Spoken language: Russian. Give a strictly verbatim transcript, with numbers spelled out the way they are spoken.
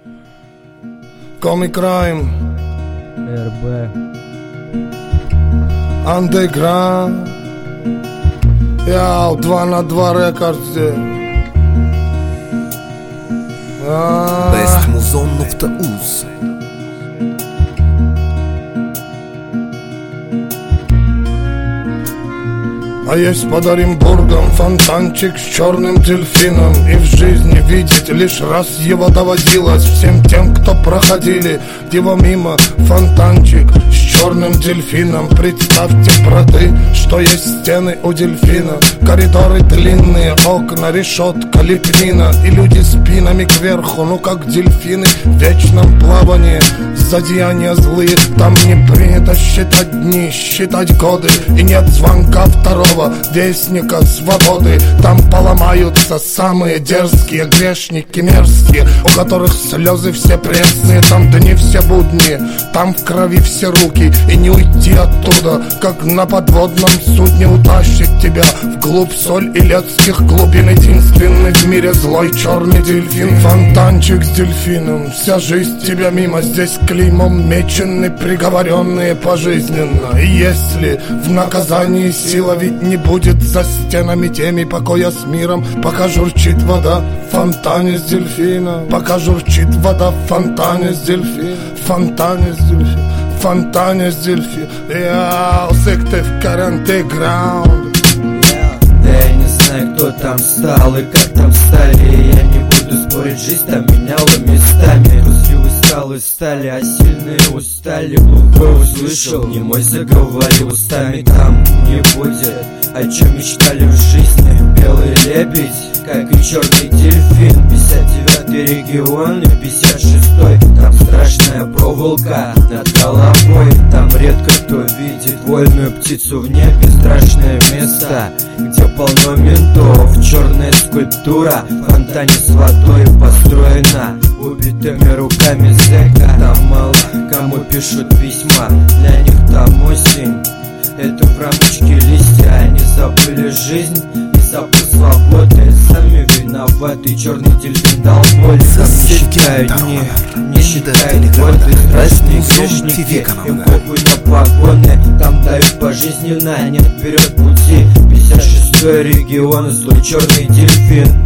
Comic Crime, эр бэ, Underground, Яу, два на два рекордс. Best Muzon nokta uz. А есть под Оренбургом фонтанчик с черным дельфином, и в жизни видеть лишь раз его доводилось всем тем, кто проходили его мимо. Фонтанчик с черным дельфином. Представьте, браты, что есть стены у дельфина, коридоры длинные, окна, решетка, лепнина, и люди спинами кверху, ну как дельфины в вечном плавании. Зодеяния злые, там не принято считать дни, считать годы, и нет звонка второго вестника свободы. Там поломаются самые дерзкие грешники мерзкие, у которых слезы все пресные. Там дни все будни, там в крови все руки, и не уйти оттуда, как на подводном судне. Утащит тебя вглубь соль илецких глубин. Единственный в мире злой черный дельфин. Фонтанчик с дельфином, вся жизнь тебя мимо. Здесь клеймом мечены приговоренные пожизненно. И если в наказании сила ведь не будет за стенами теми покоя с миром, пока журчит вода в фонтане с дельфином, пока журчит вода в фонтане с дельфином, в фонтане с дельфином, в фонтане с дельфином. Яу, секты в карантеграунд. Да я не знаю, кто там стал и как там стали. Я не буду спорить, жизнь там меняла местами. Трусливые скалы стали, а сильные устали. Глухой услышал, немой заговорил устами. Там не будет, о чем мечтали в жизни. Белый лебедь, как и черный дельфин. Пятьдесят девятый регион и пятьдесят шестой. Там страшная проволока над головой. Там редко кто видит вольную птицу в небе. Страшное место, где полно ментов. Черная скульптура в фонтане с водой построена убитыми руками зэка. Там мало кому пишут письма, для них там осень — это в рамочке листья. Они забыли жизнь и забыл свободы. Сами виноваты, черный дельфин дал боль. Там не считают дни, не считают годы. Страшные грешники, им похуй на погоны. Там дают пожизненно, нет вперед пути. Пятьдесят шестой регион, злой черный дельфин.